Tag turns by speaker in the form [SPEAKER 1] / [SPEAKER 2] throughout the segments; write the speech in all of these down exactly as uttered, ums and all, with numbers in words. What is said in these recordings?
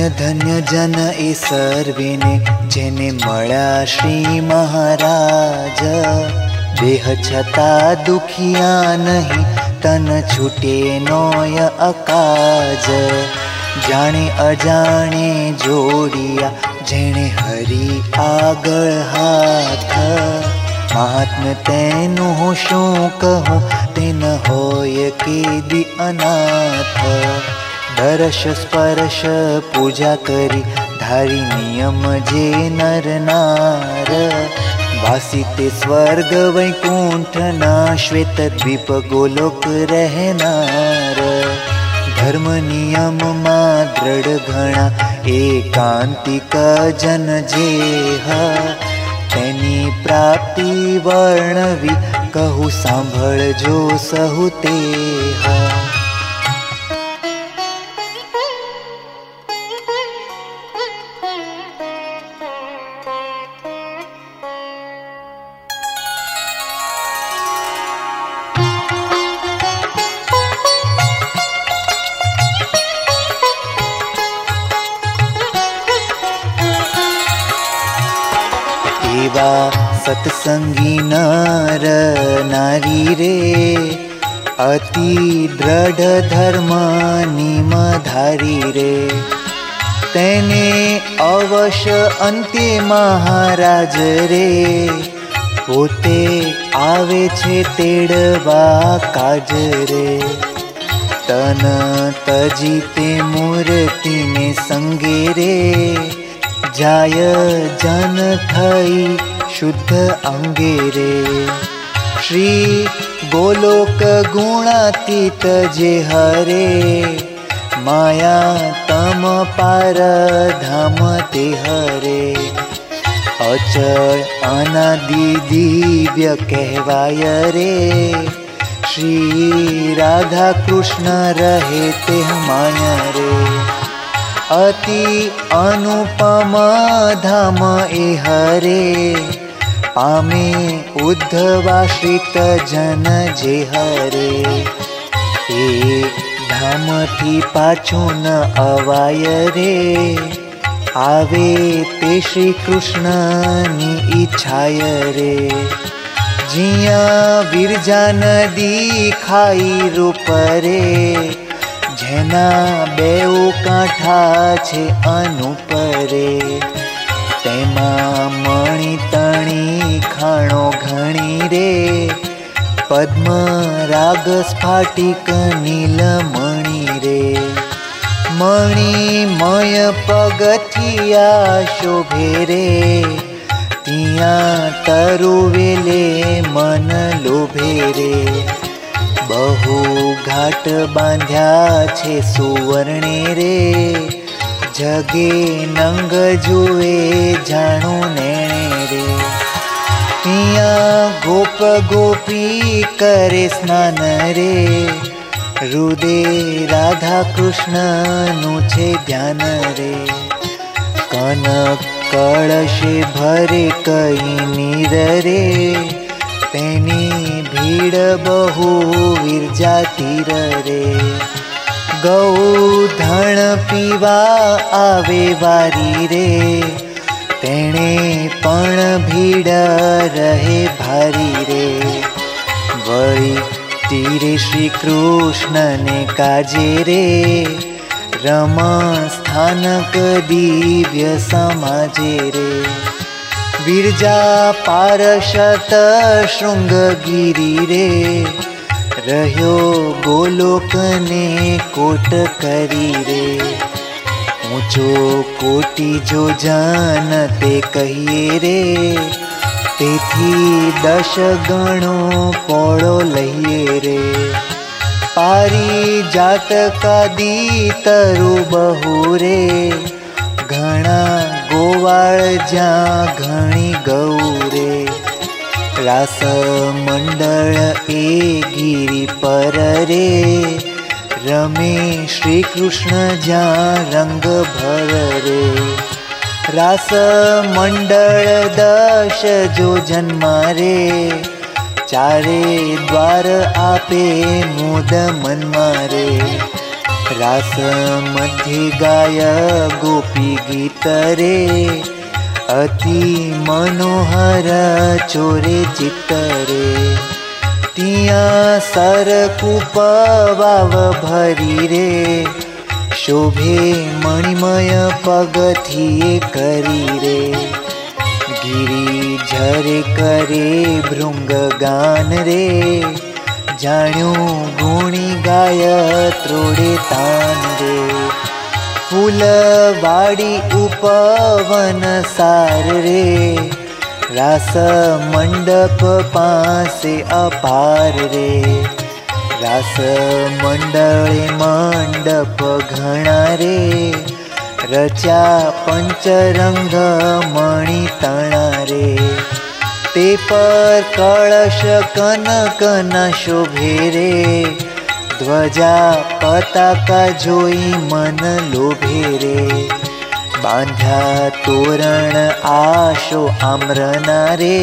[SPEAKER 1] धन्य धन्य जन ए सर्वेने जेने मळ्या श्री महाराज। देह छता दुखिया नहीं तन छूटे नोय अकाज। जाने अजाणे जोड़िया जेने हरी आगळ हाथ। महात्म्य तेनु शुं कहूं तेन होय केदी अनाथ। दर्श स्पर्श पूजा करी धारी नियम जे नर नार। वासी ते स्वर्ग वैकुंठ ना श्वेत द्वीप गोलोक रहनार। धर्म नियम मा दृढ़ घणा एकांतिक जन जेह। तेनी प्राप्ति वर्णवी कहूँ सांभळजो सहु तेह। सत्संगी नर नारी रे अति दृढ़ धर्म निमधारी रे। तेने अवश्य अंते महाराज रे पोते आवे छे तेड़वा काज रे। तन तजी ते मूर्ति ने संगे रे जाय जन थई शुद्ध अंगे रे। श्री गोलोक गुणातीत जे हरे माया तम पार धाम ते हरे। अचल अनादि दिव्य कहवाय रे श्री राधा कृष्ण रहे ते माया रे। अति अनुपम धाम ए हरे पामे उद्धवाश्रित जन जे हरे। ए धाम थी पाछो न अवाय रे आवे ते श्री कृष्ण नी इच्छाय रे। जिया विरजा नदी खाई रूप रे जेना बेउ कांठा छे अनुपरे। तेमा मणि तणी खाणो घणी रे पद्म राग स्फाटिक नीलमणि रे। मणिमय पगथिया शोभे रे तिया तरुवेले मन लोभे रे। बहु घाट बांध्या छे सुवर्णे रे जगे नंग जुए जाणो नेणे रे। तिया गोप गोपी करे स्नान रे हृदे राधा कृष्ण नु छे ध्यान रे। कनक कळशे भरे कई नीर रे तेनी भीड़ बहु विरजा तीर रे। गौ धन पीवा आवे वारी रे तेणे पण भीड़ रहे भारी रे। वળી तीरे श्री कृष्ण ने काजे रे रमा स्थानक दिव्य समाजे रे। विरजा पारशत शृंगगिरी रे रह्यो गोलोक ने कोट करी रे। ऊंचो कोटि जो जान ते कहिए रे तेथी दश गणो पोळो लईए रे। पारी जात कादी तरु बहु रे घणा गोवाळ ज्या घणी गौ रे। रास मंडल ए गिरी पर रे रमे श्री कृष्ण ज्या रंग भर रे। रास मंडल दश जो जन्मा रे चारे द्वार आपे मोद मन मारे। रास मध्ये गाय गोपी गीत रे, अति मनोहर चोरे चित्त रे। तिया सरकूप वाव भरी रे, शोभे मणिमय पगथिए करी रे। गिरी झरे करे भृंग गान रे, जाण्यो गुणी गाय त्रोड़े तान रे। फूलवाड़ी उपवन सार रे, रास मंडप पासे अपार रे। रास मंडळे मंडप घणा रे, रचा पंचरंग मणि तणा रे। ते पर कलश कनक न शोभे रे, ध्वजा पताका जोई मन लोभे रे। बांध्या तोरण आशो आम्रना रे,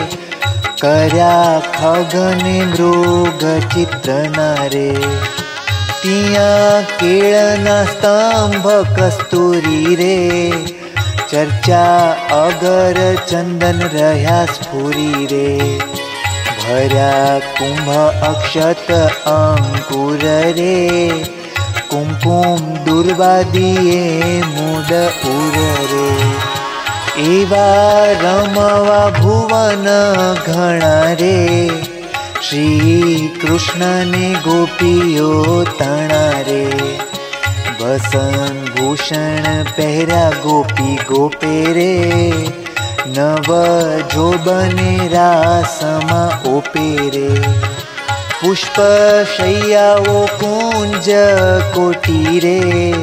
[SPEAKER 1] कर्या खगने मृग चित्रना रे। तिया केळना स्तंभ कस्तूरी रे, चर्चा अगर चंदन रह्या स्फुरी रे। भर्या कुंभ अक्षत अंकुर रे, कुमकुम दुर्वादिये मुद उर रे। एवा रमवा भुवन घणा रे, श्री कृष्ण ने गोपियो तणा रे। बसन भूषण पहरा गोपी गोपे रे, नव जोबने रासमा ओपे रे। पुष्प शय्याओ कुंज कोटी रे,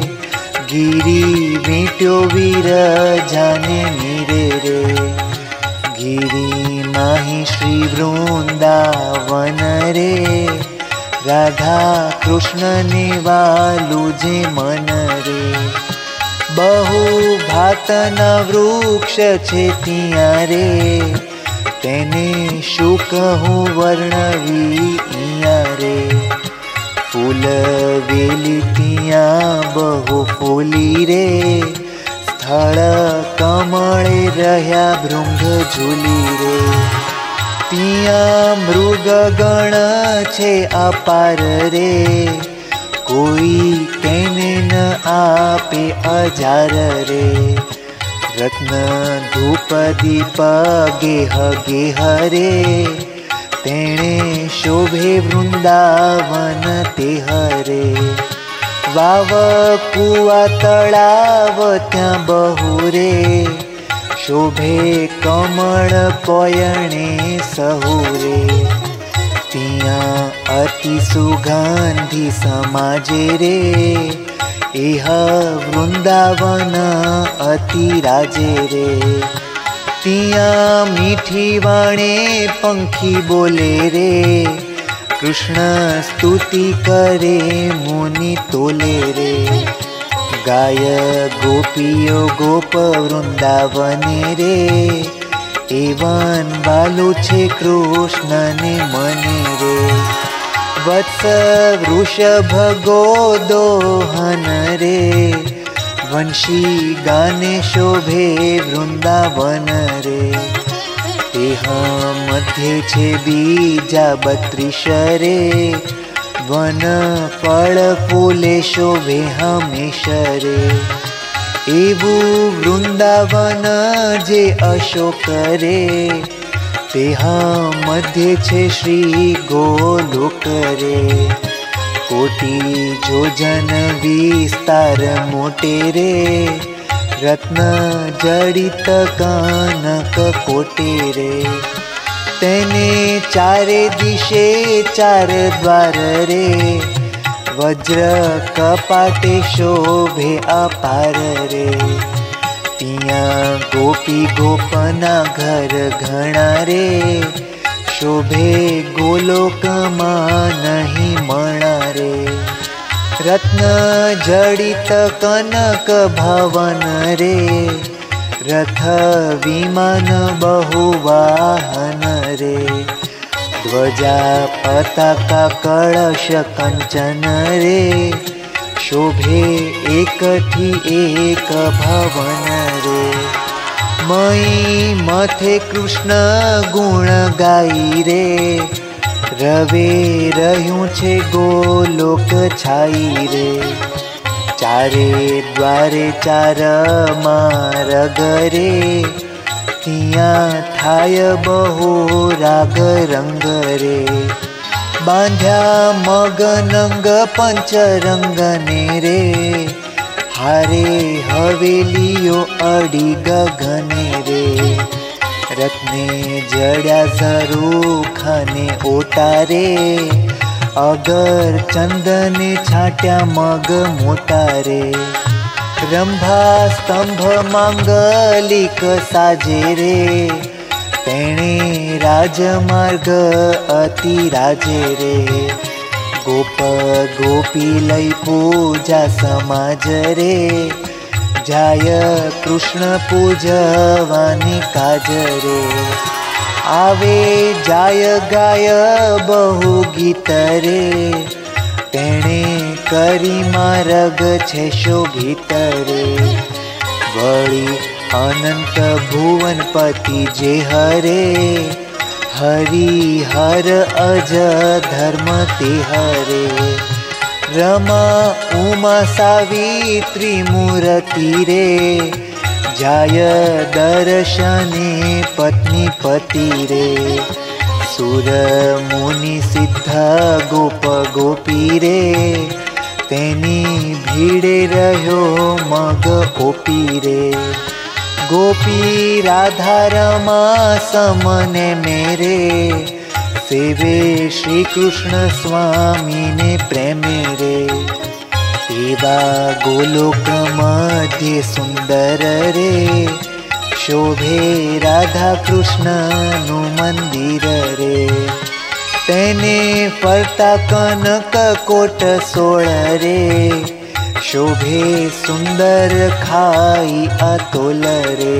[SPEAKER 1] गिरी वीट्यो वीर जाने मीरे रे। गिरी माही श्री वृंदावन रे, राधा कृष्ण ने वालू जे मन रे। बहु भातना वृक्ष छे तिया रे, तेने शू कहूं वर्णवी इया रे। फूल वेली तिया बहु फूली रे, स्थल कमळे रह्या भृंग झूली रे। तिया मृग गण छे अपार रे, कोई केने न आपे अजार रे। रत्न धूप दीप गेह गेह रे, तेणे शोभे वृंदावन तेह रे। वाव कुआ तळाव त्या बहु रे, शोभे कमळ पयणे सहु रे। तिया अति सुगंधी समाजे रे, एह वृंदावन अति राजे रे। तिया मीठी वाणे पंखी बोले रे, कृष्ण स्तुति करे मुनि तोले रे। गाय गोपियो गोप वृंदावने रे, एवन बालू छे कृष्ण ने मने रे। वत्स वृषभ गोदोहन रे, वंशी गाने शोभे वृंदावन रे। तेह मध्ये छे बीजा बत्रीश रे, वन फल फूले शोभे हमेश रे। एवू वृंदावन जे अशोक रे, तेह मध्ये छे श्री गोलोक रे। कोटी जोजन विस्तार मोटे रे, रत्न जड़ित कानक कोटे रे। तेने चारे दिशे चार द्वार रे, वज्र कपाटे शोभे अपार रे। तिया गोपी गोपना घर घणा रे, शोभे गोलोकमा नहीं मणा रे। रत्न जड़ित कनक भवन रे, रथ विमान बहुवाहन रे। ध्वजा पताका कलश कंचन रे, शोभे एकठी एक भवन रे। मई मथे कृष्ण गुण गाई रे, रवे रह्યું છે ગોલોક છાઈ રે। चारे द्वारे चार मार्ग रे, तिया थाय बहु राग रंग रे। बांध्या मग नंग पंचरंग ने रे, हारे हवेलियो अडी गगने रे। रत्ने जड्या ઝરૂખાને ओटारे, अगर चंदने छाट्या मग मोटारे। रंभा स्तंभ मांगलिक साजे रे, तेणे राजमार्ग अति राजे रे। गोप गोपी लई पूजा समाज रे, जाय कृष्ण पूजवानी काज रे। आवे जाय गाय बहु गीत रे, तेणे करी मार्ग छे शोभित रे। वળી अनंत भुवनपति जे हरे, हरि हर अज धर्म ते हरे। रमा उमा सावित्री मूर्ति रे, जाय दर्शने पत्नी पति रे। सुर मुनि सिद्ध गोप गोपी रे, तेनी भीड़े रह्यो मग ओपी रे। गोपी राधा रमा समने मेरे, सेवे श्री कृष्ण स्वामी ने प्रेमे रे। एवा गोलोक मध्य सुंदर रे, शोभे राधा कृष्ण नु मंदिर रे। तेने फरता कनक कोट सोळ रे, शोभे सुंदर खाई अतोल रे।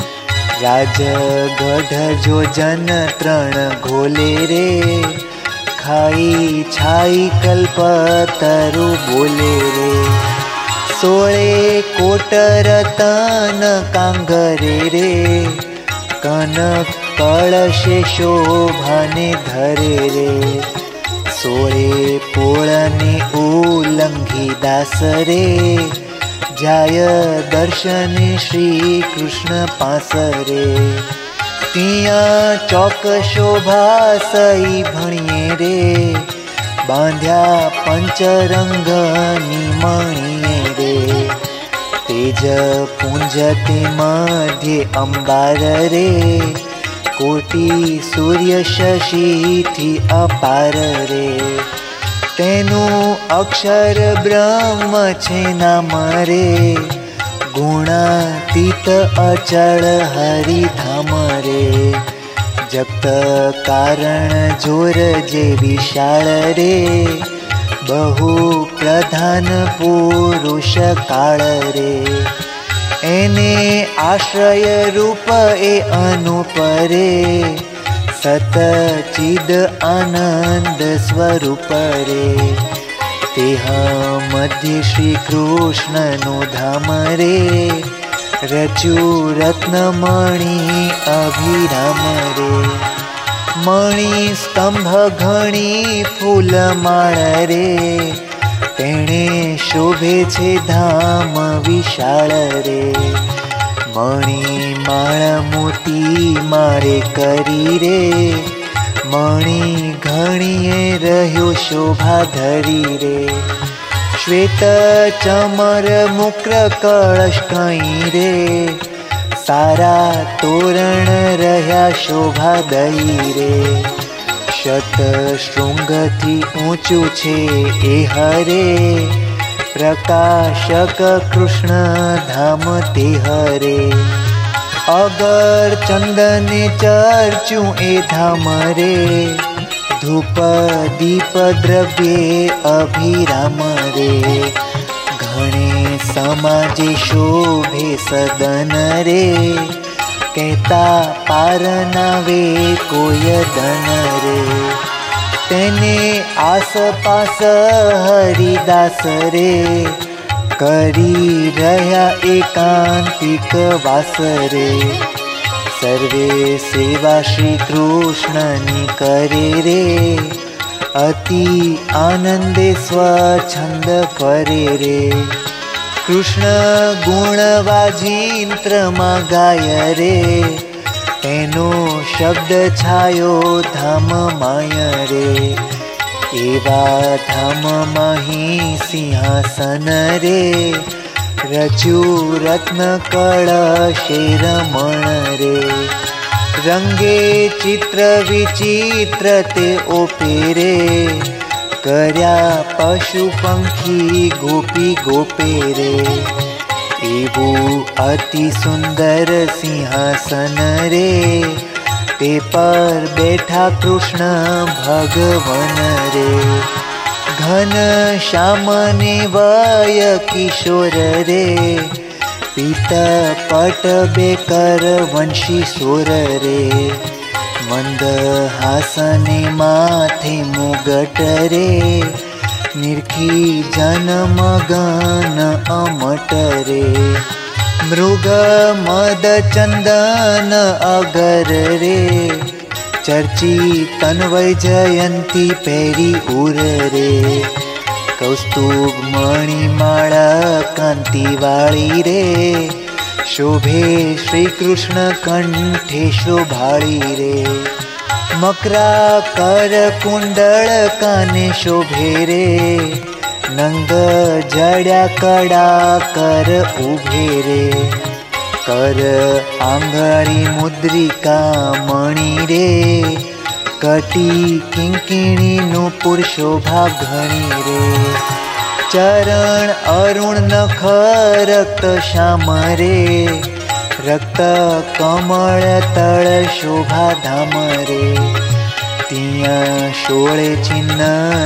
[SPEAKER 1] राजगढ़ जो जन त्रण घोले रे, खाई छाई कल्पतरु बोले रे। सोळे कोट रतन कांगरे रे, कनक कळशे शोभाने धरे रे। सोळे पोळने उलंघी दास रे, जाय दर्शने श्री कृष्ण पास रे। तिया चौक शोभा सई भणिये रे, बांध्या पंचरंगनी मणिये रे। तेज पुंज ते मध्य अंबार रे, कोटि सूर्य शशि थी अपार रे। तेनु अक्षर ब्रह्म छे नाम रे, गुणातीत अचल हरि धाम रे। जगत कारण जोर जे विशाल रे, बहु प्रधान पुरुष काल रे। एने आश्रय रूप ए अनूप रे, सतचिद आनंद स्वरूप रे। तेह मध्य श्री कृष्ण नु धाम रे, रचु रत्नमणि अभिराम रे। मणि स्तंभ घणी फूलमाळ रे, तेणे शोभे छे धाम विशाळ रे। मणि माळ मोती माळे करी रे, मणि घणीए रह्यो शोभा धरी रे। श्वेत चमर मुक्र कळश कई रे, सारा तोरण रह्या शोभा दई रे। शत शृंग थी ऊंचू छे ए हरे, प्रकाशक कृष्ण धाम ते हरे। अगर चंदने चर्चू ए धाम रे, धूप दीप द्रव्ये अभिराम रे। घणे समाजे शोभे सदन रे, कहता पार नावे कोय धन रे। तेने आसपास हरिदास रे करी रह्या एकांतिक वास रे। सर्वे सेवा श्री कृष्णनी करे रे अति आनंदे स्वच्छंद करे रे। कृष्ण गुण वाजिंत्रमा गाय रे तेनो शब्द छायो धाम माय रे। एवा धाम मही सिंहासन रे रचु रत्न कळशे रमण रे। रंगे चित्र विचित्र ते ओपे रे कर्या पशु पंखी गोपी गोपे रे। एवू अति सुंदर सिंहासन रे ते पर बैठा कृष्ण भगवन रे। घन श्याम ने वय किशोर रे पीत पट बेकर वंशी सोर रे। मंद हासने माथे मुगट रे निर्खी जन मगन अमट रे। मृग मद चंदन अगर रे चर्ची तन्वय जयंती पेरी उर रे। कौस्तुभ मणिमाळा कांति वाली रे शोभे श्री कृष्ण कंठे शोभाळी रे। मकरा कर कुंडल काने शोभे रे नंग जड्या कड़ा कर उभे रे। कर आंगळी मुद्रिका मणि रे कटी किंकिणी नुपुर शोभा घणी रे। चरण अरुण नख रक्त श्याम रे रक्त कमल तळ शोभा धाम रे। तिया शोळे चिन्ह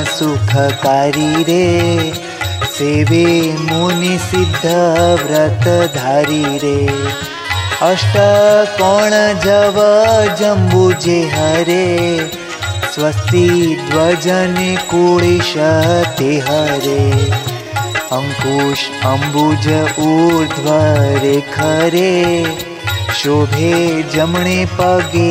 [SPEAKER 1] सुखकारी रे सेवे मुनि सिद्ध व्रत धारी रे। अष्ट कोण जव जंबुजे हरे स्वस्ति ध्वजने कुळिश ते हरे। अंकुश अंबुज ऊर्ध्व रेख रे शोभे जमणे पगे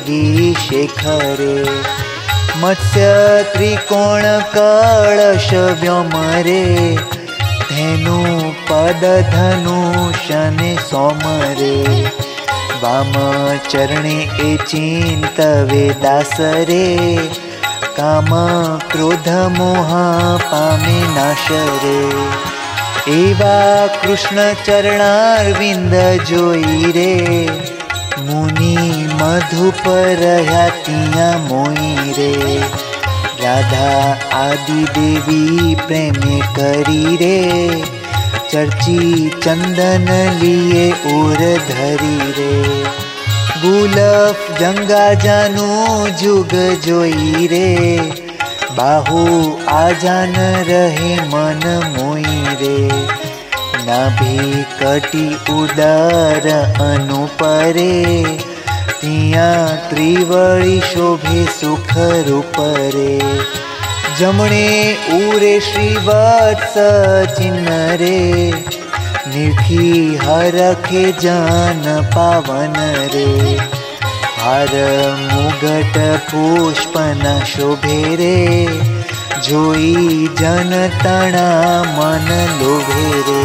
[SPEAKER 1] विशेखरे। मत्स्य त्रिकोण कळश व्योम रे धेनु पद धनुषने सोम रे। वाम चरणे ए चिंतवे दास रे काम क्रोध मोह पामे नाश रे। एवा कृष्ण चरणारविंद जोई रे मुनि मधुप रह्या तिया मोई रे। राधा आदि देवी प्रेमे करी रे चर्ची चंदन लिए उर धरी रे। गुलफ जंगा जानू जुग जोई रे बाहु आजान रहे मन मोई रे। नाभि कटी उदर अनुपरे तिया त्रिवळी शोभे सुख रूप रे। जमणे उरे श्रीवत्स चिन्ह रे निर्खी हरखे जन पावन रे। हार मुगट पुष्पना शोभे रे जोई जन तना मन लोभे रे।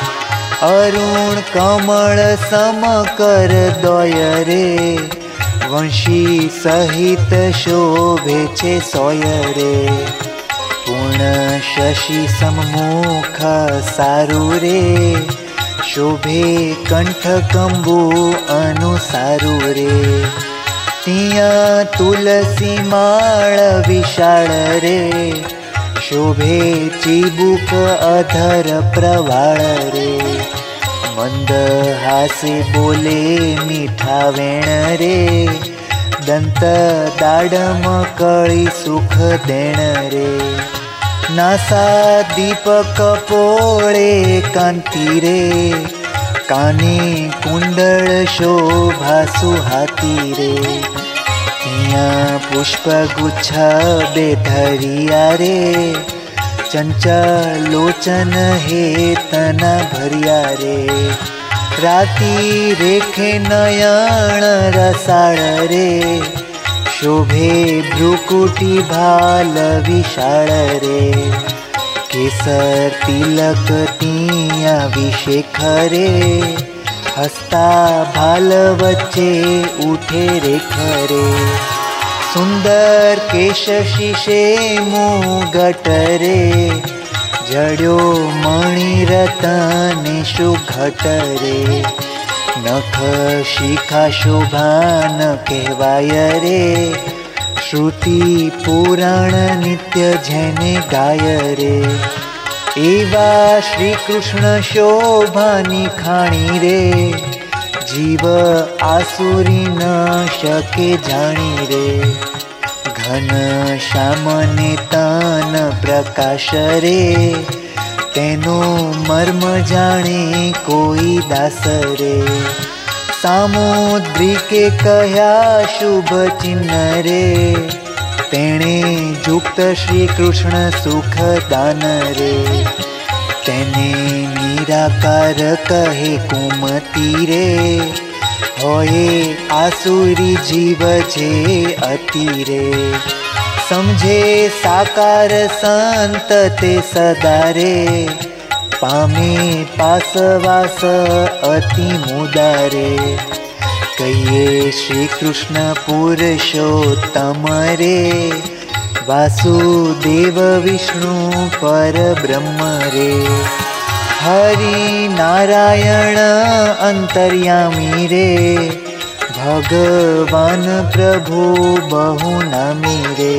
[SPEAKER 1] अरुण कमल समकर दय रे वंशी सहित शोभे छे सोय रे। पूर्ण शशि सम्मुख सारू रे शोभे कंठ कंबु अनुसारू रे। तिया तुलसी माळ विशाळ रे शोभे चिबुक अधर प्रवाळ रे। मंद हासे बोले मीठा वेण रे दंत दाडम कळी सुख देण रे। नासा दीपक पोळे कांती रे काने कुंडल शोभा सुहाती रे। तिया पुष्पगुच्छ बे धरिया रे, चंचल लोचन हे तना भरिया रे। राती रेखे नयन रसाळ रे, शोभे भ्रुकुटी भाल विशाळ रे। केसर तिलक तिया विशेख रे, हस्ता भाल वच्चे उठे रेख रे। सुंदर केश शीशे मुगट रे, जड्यो मणि रतन सुघट रे। नख शिखा शोभान कहवाय रे, श्रुति पुराण नित्य जेने गाय रे। एवा श्री कृष्ण शोभानी खाणी रे, जीव आसुरी न शके जाणी रे। घन श्यामने तन प्रकाश रे, तेनो मर्म जाने कोई दास रे। सामुद्रिके कह्या शुभ चिन्ह रे, तेणे जुक्त श्री कृष्ण सुख दान रे। तेने निराकार कहे कुमती रे, होए आसुरी जीव जे अति रे। समझे साकार संत ते सदा रे, पामे पासवास अति मुदारे। कहिए श्री कृष्ण पुरुषोत्तम रे, वासुदेव विष्णु पर ब्रह्म रे। हरि नारायण अंतर्यामी रे, भगवान प्रभु बहु नामी रे।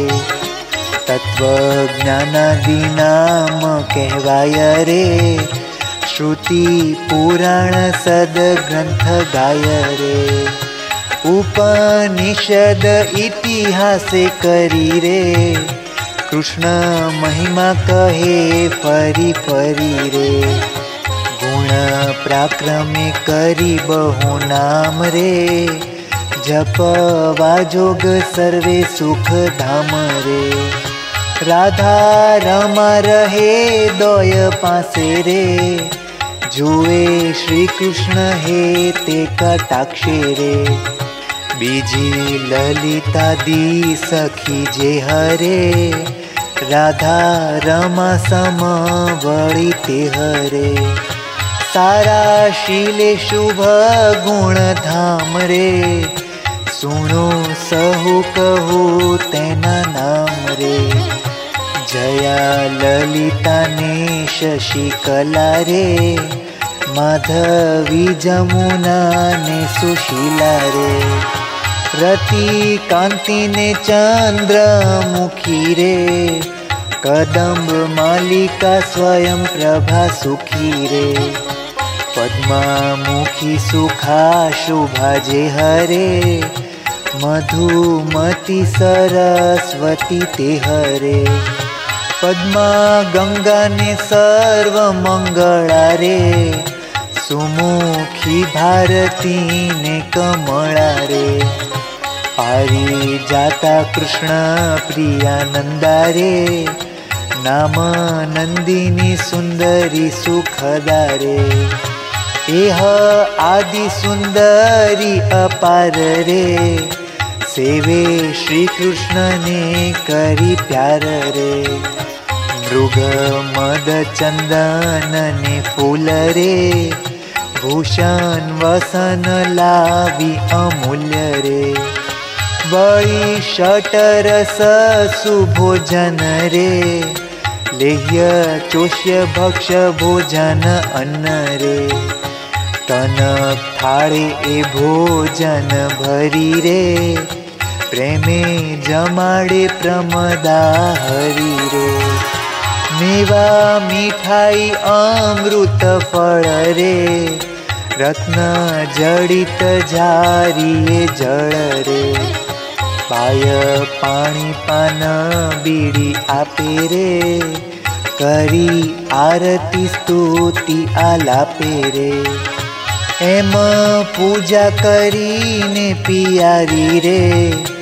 [SPEAKER 1] तत्वज्ञानादि नाम कहवाय रे, श्रुति पुराण सद ग्रंथ गाय रे। उपनिषद इतिहासे करी रे, कृष्ण महिमा कहे फरी फरी रे। गुण पराक्रमे करी बहु नाम रे, जपवा जोग सर्वे सुख धाम रे। राधा रमा रहे दोय पासे रे, जुए श्री कृष्ण हे ते कटाक्षे रे। बीजी ललिता दी सखी जे हरे, राधा रमा सम वळी ते हरे। सारा शीले शुभ गुण धाम रे, सुनो सहु कहू तेना नाम रे। जया ललिता ने शशिकला रे, माधवी जमुना ने सुशीला रे। रति कांति ने चंद्रमुखी रे, कदम्ब मालिका स्वयं प्रभा सुखी रे। पद्मामुखी सुखा शोभा जे हरे, मधुमती सरस्वती ते हरे। पद्मा गंगा ने सर्व मंगला रे, सुमुखी भारती ने कमला रे। पारी जाता कृष्ण प्रियानंदा रे, नाम नंदिनी सुंदरी सुखदा रे। एह आदि सुंदरी अपार रे, सेवे श्री कृष्ण ने करी प्यार रे। मृग मद चंदन ने फूल रे, भूषण वसन लावी अमूल्य रे। बड़ी षटरस सुभोजन रे, लेह्य चोष्य भक्ष भोजन अन्न रे। तनक थाळे ए भोजन भरी रे, प्रेमे जमाड़े प्रमदा हरि रे। मेवा मिठाई अमृत फल रे, रत्न जड़ित झारिये जल रे। पाय पाणी पान बीड़ी आपे रे, करी आरती स्तुति आलापे रे। एम पूजा करीने पियारी रे,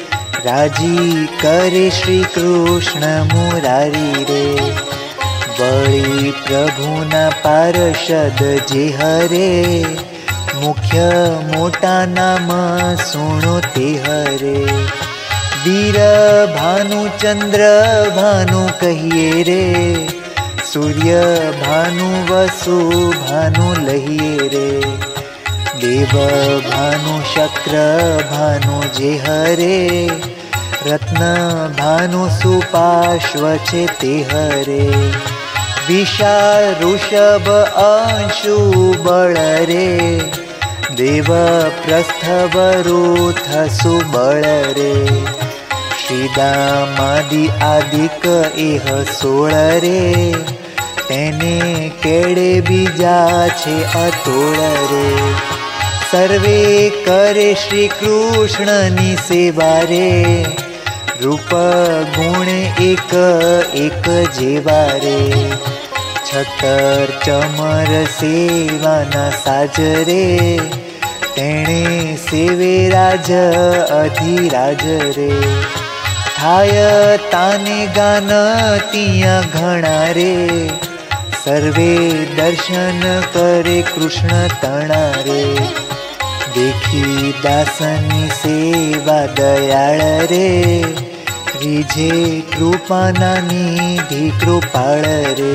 [SPEAKER 1] राजी करे श्री कृष्ण मुरारी रे। वळी प्रभुना पार्षद जे हरे, मुख्य मोटा नाम सुनो ते हरे। वीर भानु चंद्र भानु कहिए रे, सूर्य भानु वसु भानु लहिए रे। देव भानु शक्र भानु जे हरे, रत्न भानु सुपार्श्व छे ते हरे। विशाल ऋषभ अंशु बळ रे, देव प्रस्थ वरुथ सुबळ रे। श्रीदामादि आदिक एह सोळ रे, तेने केड़े बीजा छे अतोळ रे। सर्वे करे श्री कृष्णनी सेवा रे, रूप गुण एक एक जेवा रे। छतर चमर सेवाना साज रे, तेणे सेवे राज अधिराज रे। थाय ताने गान तिया घणा रे, सर्वे दर्शन करे कृष्ण तणा रे। देखी दासनी सेवा दयाळ रे, रिझे कृपाना निधि कृपाळ रे।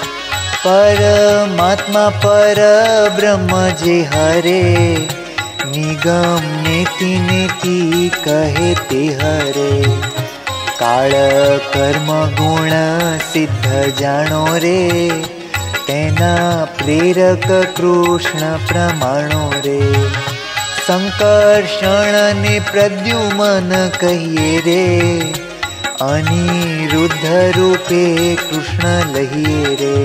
[SPEAKER 1] परमात्मा पर ब्रह्म जे हरे, निगम नेति नेति कहे ते हरे। काल कर्म गुण सिद्ध जाणो रे, तेना प्रेरक कृष्ण प्रमाणो रे। संकर्षण ने प्रद्युमन कहिए रे, अनिरुद्ध रूपे कृष्ण लहिए रे।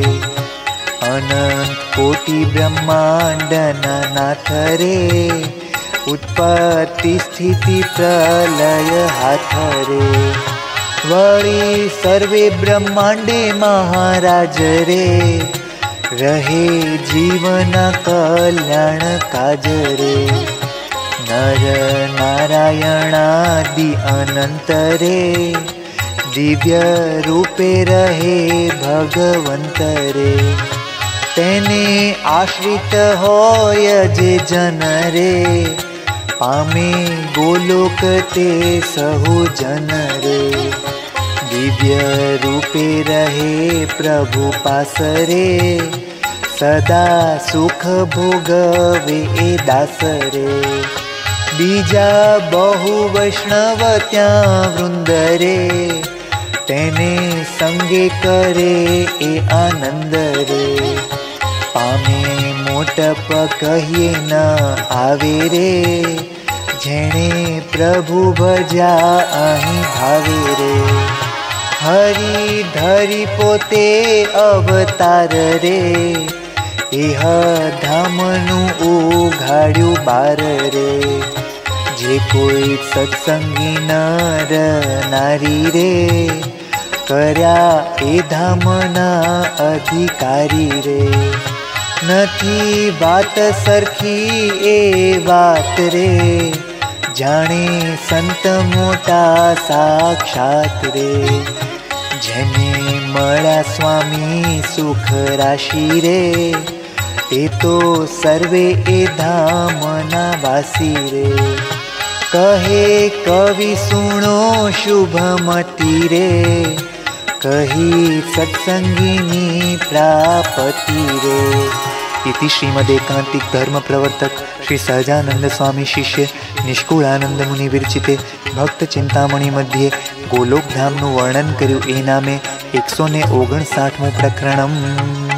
[SPEAKER 1] अनंत कोटि ब्रह्मांड नाथ रे, उत्पत्ति स्थिति प्रलय हाथ रे। वळी सर्वे ब्रह्मांडे महाराज रे, रहे जीवन कल्याण काज रे। नर नारायणादि अनंत रे, दिव्य रूपे रहे भगवंत रे। तेने आश्रित होय जे जन रे, पामे गोलोक ते सहु जन रे। दिव्य रूपे रहे प्रभु पास रे, सदा सुख भोगवे ए दास रे। बीजा बहु वैष्णव त्या वृंद रे, तेने संगे करे ए आनंद रे। पामे मोटप कहिए न आवे रे, जेणे प्रभु भजा अहीं भावे रे। हरि धरी पोते अवतार रे, एह धामनु उघाड्यु बार रे। जे कोई सत्संगी नर नारी रे, कर्या ए धामना अधिकारी रे। नथी बात सरखी ए बात रे, जाने संत मोटा साक्षात रे। जेने मळ्या स्वामी सुख राशि रे, ते तो सर्वे ए धामना वासी रे। कहे कवि सुनो शुभमती रे, कही सत्संगिनी प्राप्ति रे। इति श्रीमद् एकांतिक धर्म प्रवर्तक श्री सहजानंद स्वामी शिष्य निष्कुळानंद मुनि विरचिते भक्त चिंतामणि मध्ये गोलोक धामनु वर्णन कर्યું ए नामे एकसो ने ओगणसाठमું प्रकरणम।